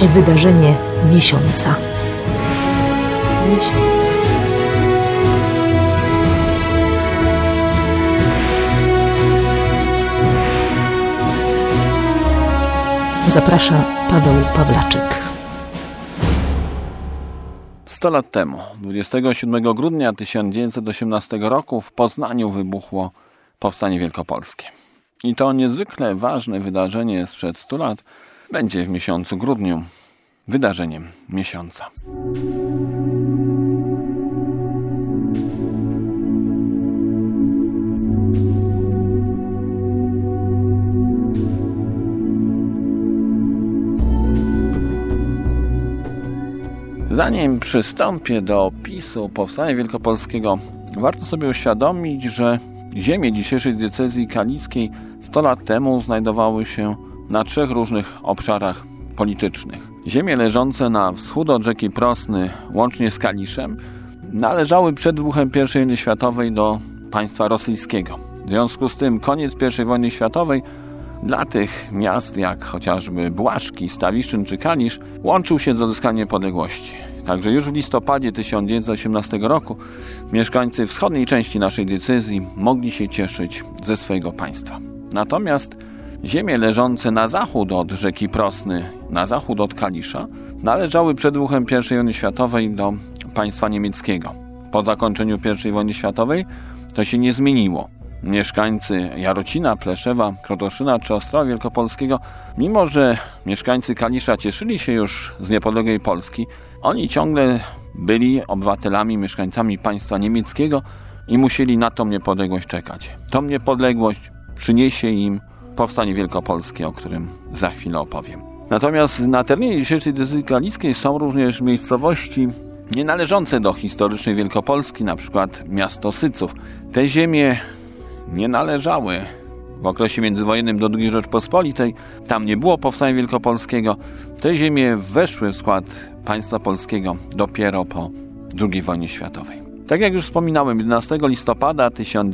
Wydarzenie miesiąca. Zaprasza Paweł Pawlaczyk. 100 lat temu, 27 grudnia 1918 roku w Poznaniu wybuchło Powstanie Wielkopolskie. I to niezwykle ważne wydarzenie sprzed 100 lat będzie w miesiącu grudniu wydarzeniem miesiąca. Zanim przystąpię do opisu Powstania Wielkopolskiego, warto sobie uświadomić, że ziemie dzisiejszej diecezji kalickiej 100 lat temu znajdowały się na 3 różnych obszarach politycznych. Ziemie leżące na wschód od rzeki Prosny, łącznie z Kaliszem, należały przed wybuchem I wojny światowej do państwa rosyjskiego. W związku z tym koniec I wojny światowej dla tych miast jak chociażby Błaszki, Stawiszyn czy Kalisz łączył się z odzyskaniem niepodległości. Także już w listopadzie 1918 roku mieszkańcy wschodniej części naszej diecezji mogli się cieszyć ze swojego państwa. Natomiast ziemie leżące na zachód od rzeki Prosny, na zachód od Kalisza, należały przed wybuchem I wojny światowej do państwa niemieckiego. Po zakończeniu I wojny światowej to się nie zmieniło. Mieszkańcy Jarocina, Pleszewa, Krotoszyna czy Ostrowa Wielkopolskiego, mimo że mieszkańcy Kalisza cieszyli się już z niepodległej Polski, oni ciągle byli obywatelami, mieszkańcami państwa niemieckiego i musieli na tą niepodległość czekać. Tą niepodległość przyniesie im Powstanie Wielkopolskie, o którym za chwilę opowiem. Natomiast na terenie dzisiejszej diecezji kalickiej są również miejscowości nie należące do historycznej Wielkopolski, na przykład miasto Syców. Te ziemie nie należały w okresie międzywojennym do II Rzeczpospolitej. Tam nie było Powstania Wielkopolskiego. Te ziemie weszły w skład państwa polskiego dopiero po II wojnie światowej. Tak jak już wspominałem, 11 listopada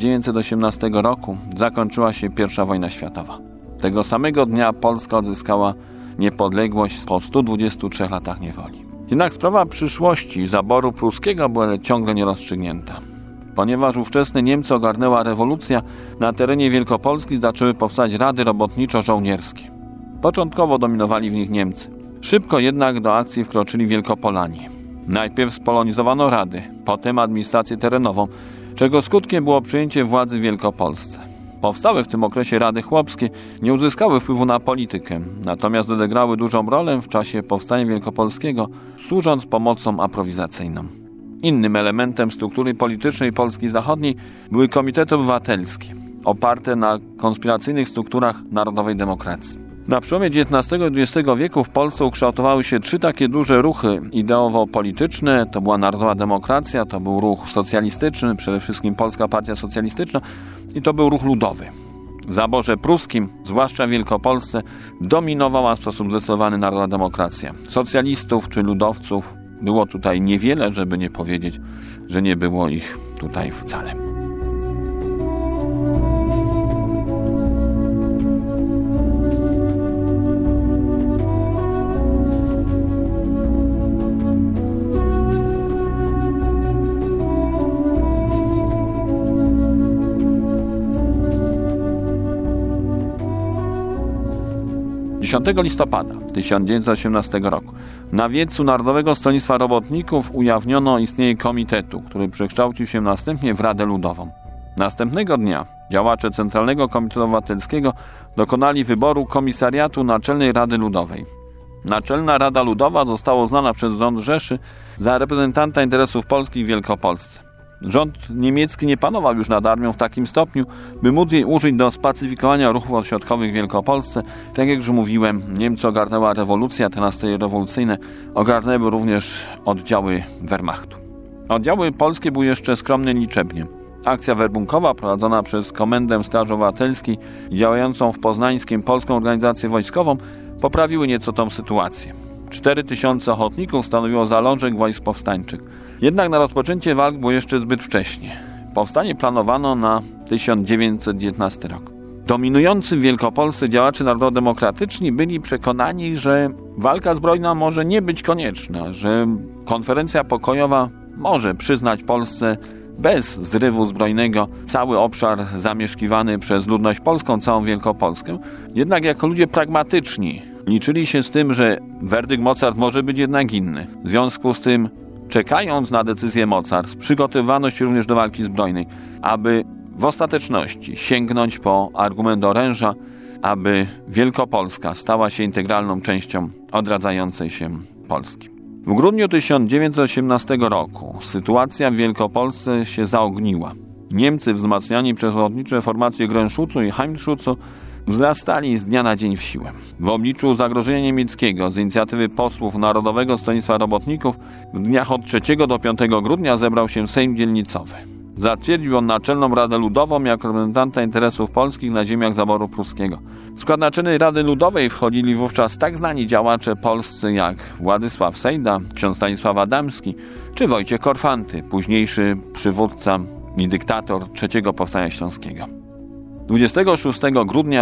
1918 roku zakończyła się I wojna światowa. Tego samego dnia Polska odzyskała niepodległość po 123 latach niewoli. Jednak sprawa przyszłości zaboru pruskiego była ciągle nierozstrzygnięta. Ponieważ ówczesne Niemcy ogarnęła rewolucja, na terenie Wielkopolski zaczęły powstać rady robotniczo-żołnierskie. Początkowo dominowali w nich Niemcy. Szybko jednak do akcji wkroczyli Wielkopolanie. Najpierw spolonizowano rady, potem administrację terenową, czego skutkiem było przejęcie władzy w Wielkopolsce. Powstałe w tym okresie rady chłopskie nie uzyskały wpływu na politykę, natomiast odegrały dużą rolę w czasie Powstania Wielkopolskiego, służąc pomocą aprowizacyjną. Innym elementem struktury politycznej Polski Zachodniej były komitety obywatelskie, oparte na konspiracyjnych strukturach narodowej demokracji. Na przełomie XIX i XX wieku w Polsce ukształtowały się 3 takie duże ruchy ideowo-polityczne. To była Narodowa Demokracja, to był ruch socjalistyczny, przede wszystkim Polska Partia Socjalistyczna i to był ruch ludowy. W zaborze pruskim, zwłaszcza w Wielkopolsce, dominowała w sposób zdecydowany Narodowa Demokracja. Socjalistów czy ludowców było tutaj niewiele, żeby nie powiedzieć, że nie było ich tutaj wcale. 10 listopada 1918 roku na wiecu Narodowego Stronnictwa Robotników ujawniono istnienie komitetu, który przekształcił się następnie w Radę Ludową. Następnego dnia działacze Centralnego Komitetu Obywatelskiego dokonali wyboru Komisariatu Naczelnej Rady Ludowej. Naczelna Rada Ludowa została uznana przez rząd Rzeszy za reprezentanta interesów polskich w Wielkopolsce. Rząd niemiecki nie panował już nad armią w takim stopniu, by móc jej użyć do spacyfikowania ruchów odśrodkowych w Wielkopolsce. Tak jak już mówiłem, Niemcy ogarnęła rewolucja, te nastroje rewolucyjne ogarnęły również oddziały Wehrmachtu. Oddziały polskie były jeszcze skromnie liczebnie. Akcja werbunkowa prowadzona przez Komendę Straży Obywatelskiej działającą w Poznańskiem Polską Organizację Wojskową poprawiły nieco tą sytuację. 4000 ochotników stanowiło zalążek wojsk powstańczych. Jednak na rozpoczęcie walk było jeszcze zbyt wcześnie. Powstanie planowano na 1919 rok. Dominujący w Wielkopolsce działacze narodowo-demokratyczni byli przekonani, że walka zbrojna może nie być konieczna, że konferencja pokojowa może przyznać Polsce bez zrywu zbrojnego cały obszar zamieszkiwany przez ludność polską, całą Wielkopolskę. Jednak jako ludzie pragmatyczni liczyli się z tym, że werdykt mocarstw może być jednak inny. W związku z tym, czekając na decyzję mocarstw, przygotowywano się również do walki zbrojnej, aby w ostateczności sięgnąć po argument oręża, aby Wielkopolska stała się integralną częścią odradzającej się Polski. W grudniu 1918 roku sytuacja w Wielkopolsce się zaogniła. Niemcy, wzmacniani przez ochotnicze formacje Grünschutzu i Heimschutzu, wzrastali z dnia na dzień w siłę. W obliczu zagrożenia niemieckiego z inicjatywy posłów Narodowego Stronnictwa Robotników w dniach od 3 do 5 grudnia zebrał się Sejm Dzielnicowy. Zatwierdził on Naczelną Radę Ludową jako reprezentanta interesów polskich na ziemiach zaboru pruskiego. W skład Naczelnej Rady Ludowej wchodzili wówczas tak znani działacze polscy jak Władysław Sejda, ksiądz Stanisław Adamski czy Wojciech Korfanty, późniejszy przywódca i dyktator III Powstania Śląskiego. 26 grudnia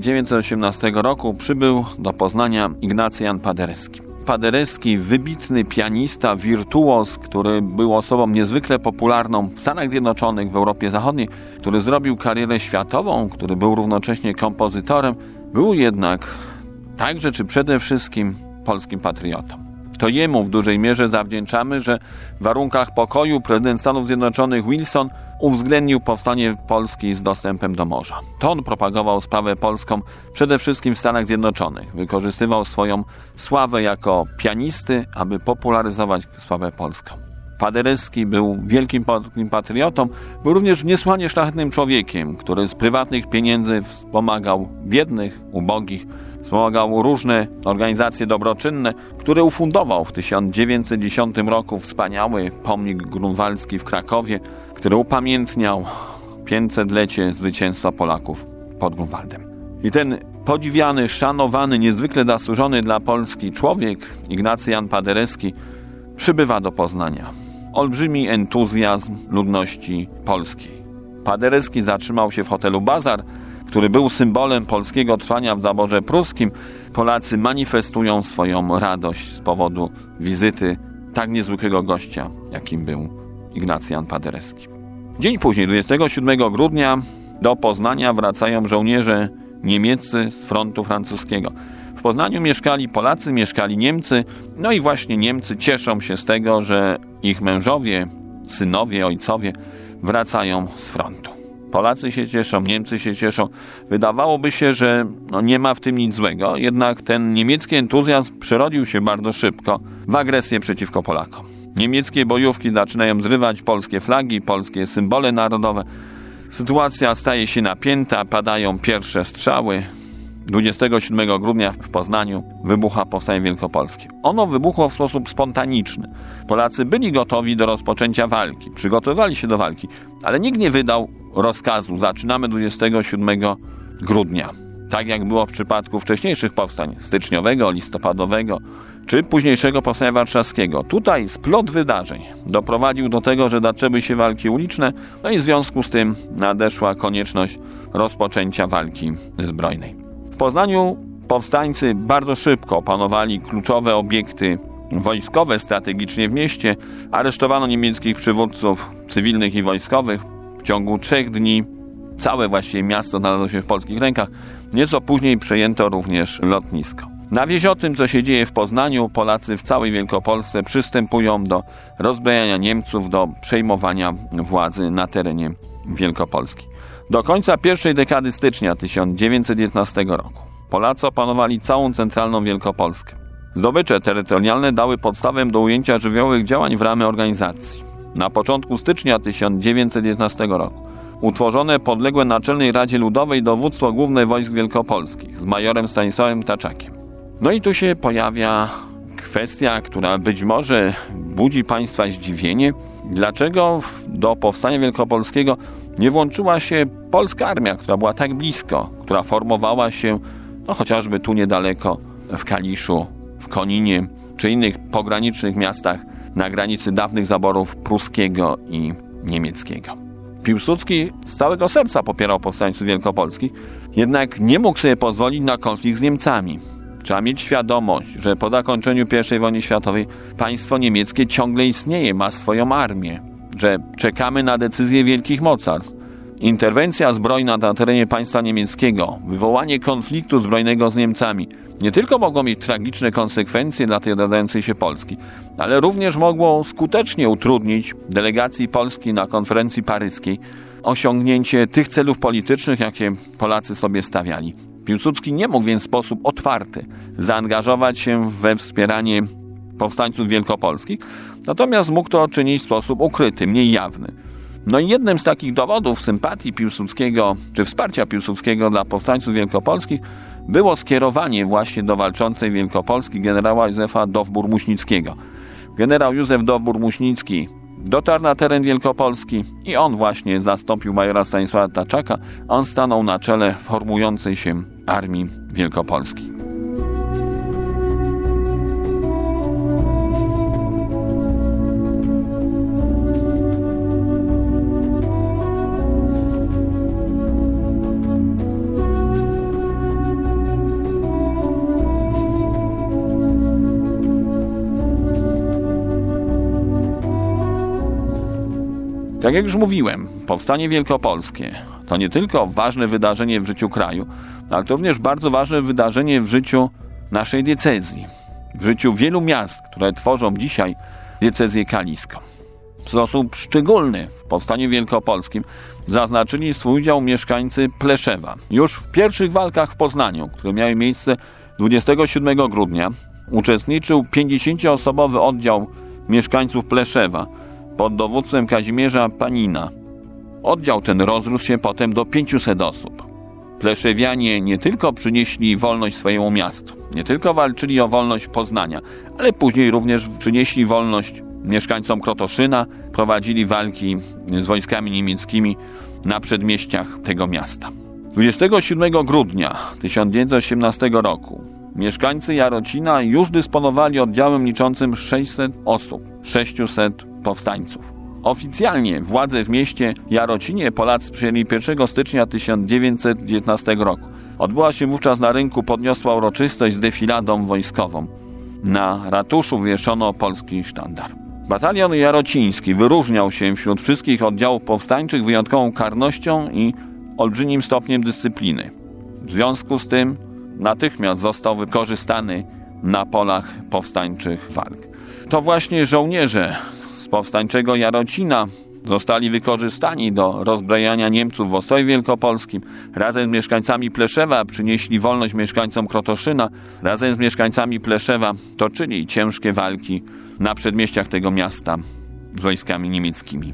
1918 roku przybył do Poznania Ignacy Jan Paderewski. Paderewski, wybitny pianista, wirtuoz, który był osobą niezwykle popularną w Stanach Zjednoczonych, w Europie Zachodniej, który zrobił karierę światową, który był równocześnie kompozytorem, był jednak także czy przede wszystkim polskim patriotą. To jemu w dużej mierze zawdzięczamy, że w warunkach pokoju prezydent Stanów Zjednoczonych Wilson uwzględnił powstanie Polski z dostępem do morza. To on propagował sprawę polską przede wszystkim w Stanach Zjednoczonych. Wykorzystywał swoją sławę jako pianisty, aby popularyzować sprawę polską. Paderewski był wielkim polskim patriotą, był również niesłychanie szlachetnym człowiekiem, który z prywatnych pieniędzy wspomagał biednych, ubogich, wspomagał różne organizacje dobroczynne, które ufundował w 1910 roku wspaniały pomnik grunwaldzki w Krakowie, który upamiętniał 500-lecie zwycięstwa Polaków pod Grunwaldem. I ten podziwiany, szanowany, niezwykle zasłużony dla Polski człowiek, Ignacy Jan Paderewski, przybywa do Poznania. Olbrzymi entuzjazm ludności polskiej. Paderewski zatrzymał się w hotelu Bazar, który był symbolem polskiego trwania w zaborze pruskim. Polacy manifestują swoją radość z powodu wizyty tak niezwykłego gościa, jakim był Ignacy Jan Paderewski. Dzień później, 27 grudnia, do Poznania wracają żołnierze niemieccy z frontu francuskiego. W Poznaniu mieszkali Polacy, mieszkali Niemcy, no i właśnie Niemcy cieszą się z tego, że ich mężowie, synowie, ojcowie wracają z frontu. Polacy się cieszą, Niemcy się cieszą. Wydawałoby się, że nie ma w tym nic złego, jednak ten niemiecki entuzjazm przerodził się bardzo szybko w agresję przeciwko Polakom. Niemieckie bojówki zaczynają zrywać polskie flagi, polskie symbole narodowe. Sytuacja staje się napięta, padają pierwsze strzały. 27 grudnia w Poznaniu wybucha Powstanie Wielkopolskie. Ono wybuchło w sposób spontaniczny. Polacy byli gotowi do rozpoczęcia walki, przygotowywali się do walki, ale nikt nie wydał rozkazu. Zaczynamy 27 grudnia. Tak jak było w przypadku wcześniejszych powstań, styczniowego, listopadowego, czy późniejszego Powstania Warszawskiego. Tutaj splot wydarzeń doprowadził do tego, że zaczęły się walki uliczne, no i w związku z tym nadeszła konieczność rozpoczęcia walki zbrojnej. W Poznaniu powstańcy bardzo szybko opanowali kluczowe obiekty wojskowe strategicznie w mieście. Aresztowano niemieckich przywódców cywilnych i wojskowych. W ciągu 3 dni całe właściwie miasto znalazło się w polskich rękach. Nieco później przejęto również lotnisko. Na wieść o tym, co się dzieje w Poznaniu, Polacy w całej Wielkopolsce przystępują do rozbrajania Niemców, do przejmowania władzy na terenie Wielkopolski. Do końca pierwszej dekady stycznia 1919 roku Polacy opanowali całą centralną Wielkopolskę. Zdobycze terytorialne dały podstawę do ujęcia żywiołowych działań w ramach organizacji. Na początku stycznia 1919 roku utworzone podległe Naczelnej Radzie Ludowej Dowództwo Główne Wojsk Wielkopolskich z majorem Stanisławem Taczakiem. No i tu się pojawia kwestia, która być może budzi Państwa zdziwienie. Dlaczego do Powstania Wielkopolskiego nie włączyła się polska armia, która była tak blisko, która formowała się chociażby tu niedaleko w Kaliszu, w Koninie czy innych pogranicznych miastach na granicy dawnych zaborów pruskiego i niemieckiego. Piłsudski z całego serca popierał powstańców wielkopolskich, jednak nie mógł sobie pozwolić na konflikt z Niemcami. Trzeba mieć świadomość, że po zakończeniu I wojny światowej państwo niemieckie ciągle istnieje, ma swoją armię, że czekamy na decyzję wielkich mocarstw. Interwencja zbrojna na terenie państwa niemieckiego, wywołanie konfliktu zbrojnego z Niemcami nie tylko mogło mieć tragiczne konsekwencje dla tej odradzającej się Polski, ale również mogło skutecznie utrudnić delegacji Polski na konferencji paryskiej osiągnięcie tych celów politycznych, jakie Polacy sobie stawiali. Piłsudski nie mógł więc w sposób otwarty zaangażować się we wspieranie powstańców wielkopolskich, natomiast mógł to czynić w sposób ukryty, mniej jawny. No i jednym z takich dowodów sympatii Piłsudskiego, czy wsparcia Piłsudskiego dla powstańców wielkopolskich było skierowanie właśnie do walczącej Wielkopolski generała Józefa Dowbor-Muśnickiego. Generał Józef Dowbor-Muśnicki dotarł na teren Wielkopolski i on właśnie zastąpił majora Stanisława Taczaka. On stanął na czele formującej się Armii Wielkopolskiej. Tak jak już mówiłem, powstanie wielkopolskie to nie tylko ważne wydarzenie w życiu kraju, ale to również bardzo ważne wydarzenie w życiu naszej diecezji, w życiu wielu miast, które tworzą dzisiaj diecezję kaliską. W sposób szczególny w powstaniu wielkopolskim zaznaczyli swój udział mieszkańcy Pleszewa. Już w pierwszych walkach w Poznaniu, które miały miejsce 27 grudnia, uczestniczył 50-osobowy oddział mieszkańców Pleszewa pod dowództwem Kazimierza Panina. Oddział ten rozrósł się potem do 500 osób. Pleszewianie nie tylko przynieśli wolność swojemu miastu, nie tylko walczyli o wolność Poznania, ale później również przynieśli wolność mieszkańcom Krotoszyna, prowadzili walki z wojskami niemieckimi na przedmieściach tego miasta. 27 grudnia 1918 roku mieszkańcy Jarocina już dysponowali oddziałem liczącym 600 osób, 600 powstańców. Oficjalnie władze w mieście Jarocinie Polacy przyjęli 1 stycznia 1919 roku. Odbyła się wówczas na rynku podniosła uroczystość z defiladą wojskową. Na ratuszu wieszono polski sztandar. Batalion jarociński wyróżniał się wśród wszystkich oddziałów powstańczych wyjątkową karnością i olbrzymim stopniem dyscypliny. W związku z tym natychmiast został wykorzystany na polach powstańczych walk. To właśnie żołnierze z powstańczego Jarocina zostali wykorzystani do rozbrajania Niemców w Ostrowie Wielkopolskim. Razem z mieszkańcami Pleszewa przynieśli wolność mieszkańcom Krotoszyna. Razem z mieszkańcami Pleszewa toczyli ciężkie walki na przedmieściach tego miasta z wojskami niemieckimi.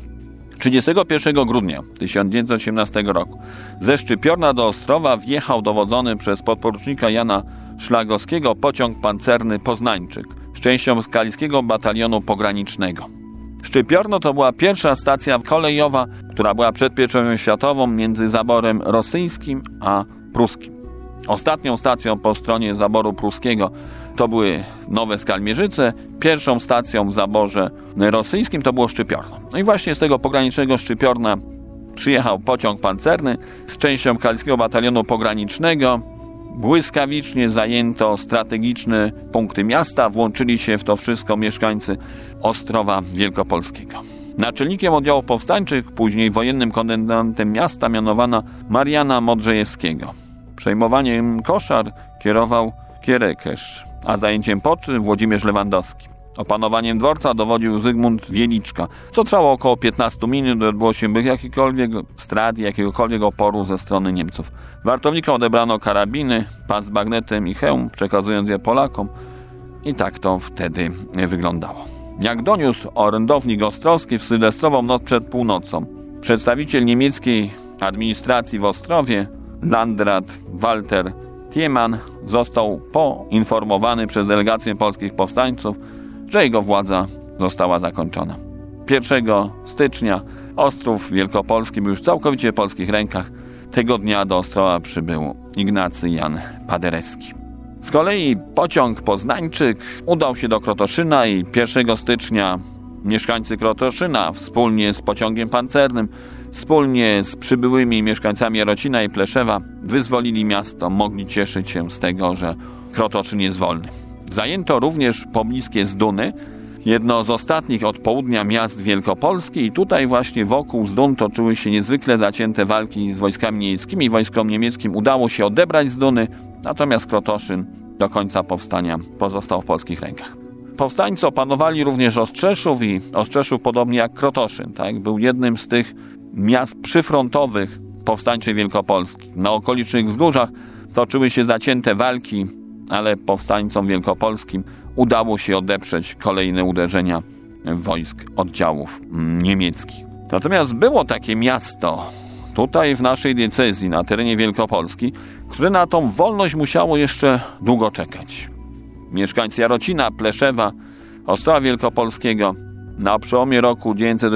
31 grudnia 1918 roku ze Szczypiorna do Ostrowa wjechał dowodzony przez podporucznika Jana Szlagowskiego pociąg pancerny Poznańczyk z częścią z Kaliskiego Batalionu Pogranicznego. Szczypiorno to była pierwsza stacja kolejowa, która była przed I wojną światową między zaborem rosyjskim a pruskim. Ostatnią stacją po stronie zaboru pruskiego to były Nowe Skalmierzyce, pierwszą stacją w zaborze rosyjskim to było Szczypiorno. No i właśnie z tego pogranicznego Szczypiorna przyjechał pociąg pancerny z częścią Kaliskiego Batalionu Pogranicznego. Błyskawicznie zajęto strategiczne punkty miasta, włączyli się w to wszystko mieszkańcy Ostrowa Wielkopolskiego. Naczelnikiem oddziałów powstańczych, później wojennym komendantem miasta mianowano Mariana Modrzejewskiego. Przejmowaniem koszar kierował Kierekesz, a zajęciem Poczy Włodzimierz Lewandowski. Opanowaniem dworca dowodził Zygmunt Wieliczka, co trwało około 15 minut, odbyło się bez jakichkolwiek strat i jakiegokolwiek oporu ze strony Niemców. Wartownikom odebrano karabiny, pas z bagnetem i hełm, przekazując je Polakom i tak to wtedy wyglądało. Jak doniósł orędownik ostrowski w sylwestrową noc przed północą, przedstawiciel niemieckiej administracji w Ostrowie, landrat Walter Thiemann, został poinformowany przez delegację polskich powstańców, że jego władza została zakończona. 1 stycznia Ostrów Wielkopolski był już całkowicie w polskich rękach. Tego dnia do Ostrowa przybył Ignacy Jan Paderewski. Z kolei pociąg Poznańczyk udał się do Krotoszyna i 1 stycznia Mieszkańcy Krotoszyna wspólnie z pociągiem pancernym, wspólnie z przybyłymi mieszkańcami Jarocina i Pleszewa wyzwolili miasto, mogli cieszyć się z tego, że Krotoszyn jest wolny. Zajęto również pobliskie Zduny, jedno z ostatnich od południa miast Wielkopolski, i tutaj właśnie wokół Zdun toczyły się niezwykle zacięte walki z wojskami niemieckimi. Wojskom niemieckim udało się odebrać Zduny, natomiast Krotoszyn do końca powstania pozostał w polskich rękach. Powstańcy opanowali również Ostrzeszów i Ostrzeszów, podobnie jak Krotoszyn, był jednym z tych miast przyfrontowych powstańczej Wielkopolski. Na okolicznych wzgórzach toczyły się zacięte walki, ale powstańcom wielkopolskim udało się odeprzeć kolejne uderzenia wojsk oddziałów niemieckich. Natomiast było takie miasto tutaj w naszej diecezji, na terenie Wielkopolski, które na tą wolność musiało jeszcze długo czekać. Mieszkańcy Jarocina, Pleszewa, Ostrowa Wielkopolskiego na przełomie roku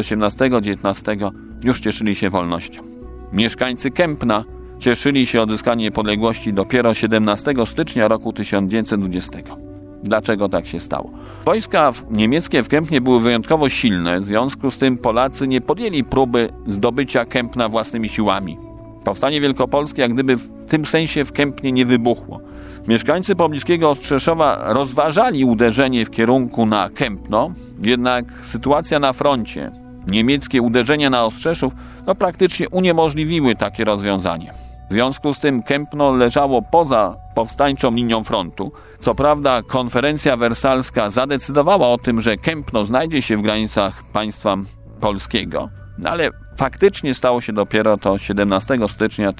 1918-19 już cieszyli się wolnością. Mieszkańcy Kępna cieszyli się odzyskanie niepodległości dopiero 17 stycznia roku 1920. Dlaczego tak się stało? Wojska niemieckie w Kępnie były wyjątkowo silne, w związku z tym Polacy nie podjęli próby zdobycia Kępna własnymi siłami. Powstanie wielkopolskie jak gdyby w tym sensie w Kępnie nie wybuchło. Mieszkańcy pobliskiego Ostrzeszowa rozważali uderzenie w kierunku na Kępno, jednak sytuacja na froncie, niemieckie uderzenia na Ostrzeszów praktycznie uniemożliwiły takie rozwiązanie. W związku z tym Kępno leżało poza powstańczą linią frontu. Co prawda konferencja wersalska zadecydowała o tym, że Kępno znajdzie się w granicach państwa polskiego, ale faktycznie stało się dopiero to 17 stycznia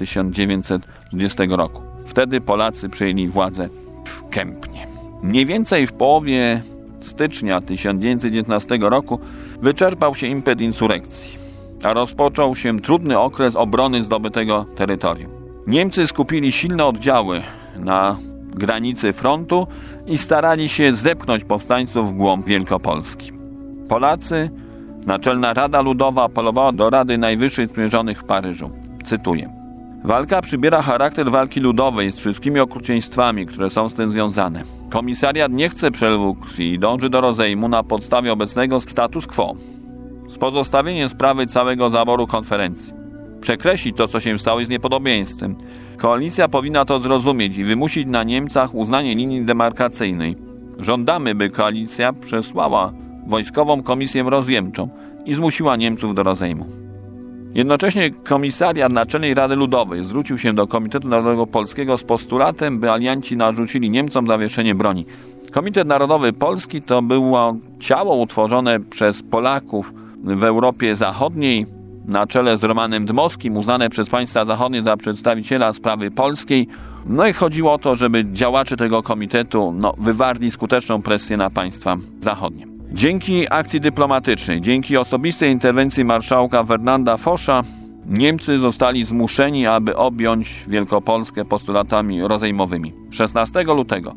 1920 roku. Wtedy Polacy przejęli władzę w Kępnie. Mniej więcej w połowie stycznia 1919 roku wyczerpał się impet insurekcji, a rozpoczął się trudny okres obrony zdobytego terytorium. Niemcy skupili silne oddziały na granicy frontu i starali się zepchnąć powstańców w głąb Wielkopolski. Polacy, Naczelna Rada Ludowa apelowała do Rady Najwyższej Sprzymierzonych w Paryżu. Cytuję: walka przybiera charakter walki ludowej z wszystkimi okrucieństwami, które są z tym związane. Komisariat nie chce przelewu krwi i dąży do rozejmu na podstawie obecnego status quo, z pozostawieniem sprawy całego zaboru konferencji. Przekreślić to, co się stało, jest niepodobieństwem. Koalicja powinna to zrozumieć i wymusić na Niemcach uznanie linii demarkacyjnej. Żądamy, by koalicja przesłała wojskową komisję rozjemczą i zmusiła Niemców do rozejmu. Jednocześnie komisariat Naczelnej Rady Ludowej zwrócił się do Komitetu Narodowego Polskiego z postulatem, by alianci narzucili Niemcom zawieszenie broni. Komitet Narodowy Polski to było ciało utworzone przez Polaków w Europie Zachodniej, na czele z Romanem Dmowskim, uznane przez państwa zachodnie za przedstawiciela sprawy polskiej. I chodziło o to, żeby działacze tego komitetu wywarli skuteczną presję na państwa zachodnie. Dzięki akcji dyplomatycznej, dzięki osobistej interwencji marszałka Ferdynanda Foscha, Niemcy zostali zmuszeni, aby objąć Wielkopolskę postulatami rozejmowymi. 16 lutego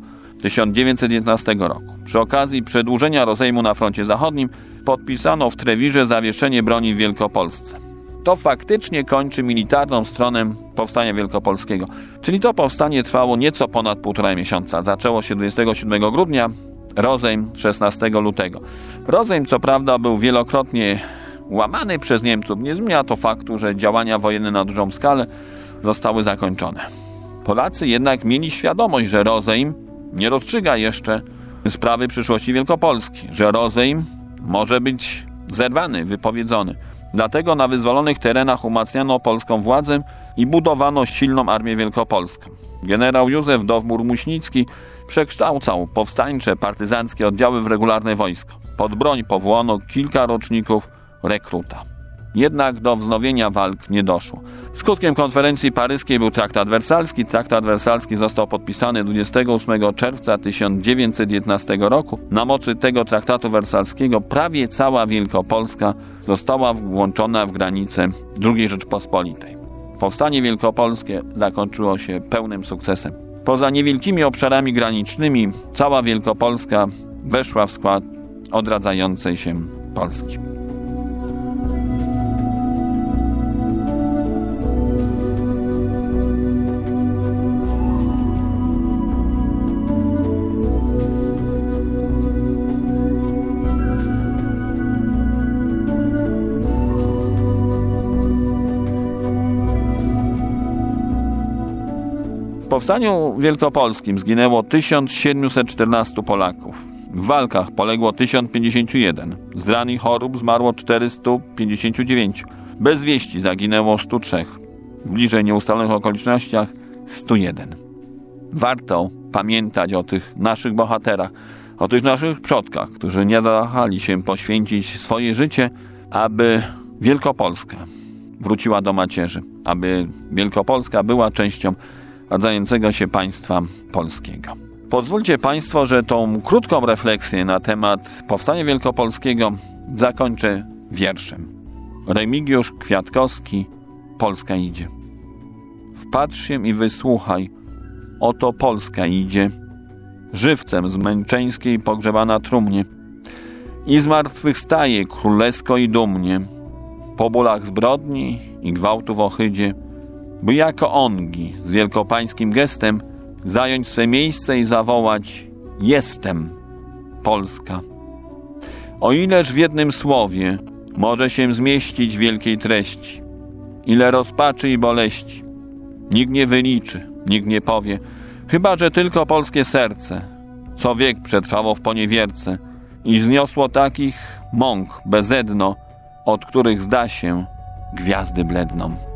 1919 roku, przy okazji przedłużenia rozejmu na froncie zachodnim, podpisano w Trewirze zawieszenie broni w Wielkopolsce. To faktycznie kończy militarną stronę powstania wielkopolskiego. Czyli to powstanie trwało nieco ponad 1,5 miesiąca. Zaczęło się 27 grudnia, rozejm 16 lutego. Rozejm co prawda był wielokrotnie łamany przez Niemców. Nie zmienia to faktu, że działania wojenne na dużą skalę zostały zakończone. Polacy jednak mieli świadomość, że rozejm nie rozstrzyga jeszcze sprawy przyszłości Wielkopolski, że rozejm może być zerwany, wypowiedzony. Dlatego na wyzwolonych terenach umacniano polską władzę i budowano silną armię wielkopolską. Generał Józef Dowbor-Muśnicki przekształcał powstańcze, partyzanckie oddziały w regularne wojsko. Pod broń powołano kilka roczników rekruta. Jednak do wznowienia walk nie doszło. Skutkiem konferencji paryskiej był traktat wersalski. Traktat wersalski został podpisany 28 czerwca 1911 roku. Na mocy tego traktatu wersalskiego prawie cała Wielkopolska została włączona w granice II Rzeczpospolitej. Powstanie wielkopolskie zakończyło się pełnym sukcesem. Poza niewielkimi obszarami granicznymi cała Wielkopolska weszła w skład odradzającej się Polski. powstaniu wielkopolskim zginęło 1714 Polaków. W walkach poległo 1051. Z ran i chorób zmarło 459. Bez wieści zaginęło 103. W bliżej nieustalonych okolicznościach 101. Warto pamiętać o tych naszych bohaterach, o tych naszych przodkach, którzy nie wahali się poświęcić swoje życie, aby Wielkopolska wróciła do macierzy, aby Wielkopolska była częścią radzającego się państwa polskiego. Pozwólcie Państwo, że tą krótką refleksję na temat powstania wielkopolskiego zakończę wierszem. Remigiusz Kwiatkowski, Polska idzie. Wpatrz się i wysłuchaj, oto Polska idzie, żywcem z męczeńskiej pogrzebana trumnie i zmartwychwstaje królewsko i dumnie, po bólach zbrodni i gwałtu w ohydzie, by jako ongi z wielkopańskim gestem zająć swe miejsce i zawołać: jestem Polska. O ileż w jednym słowie może się zmieścić wielkiej treści, ile rozpaczy i boleści. Nikt nie wyliczy, nikt nie powie, chyba że tylko polskie serce, co wiek przetrwało w poniewierce i zniosło takich mąk bezedno, od których zda się gwiazdy bledną.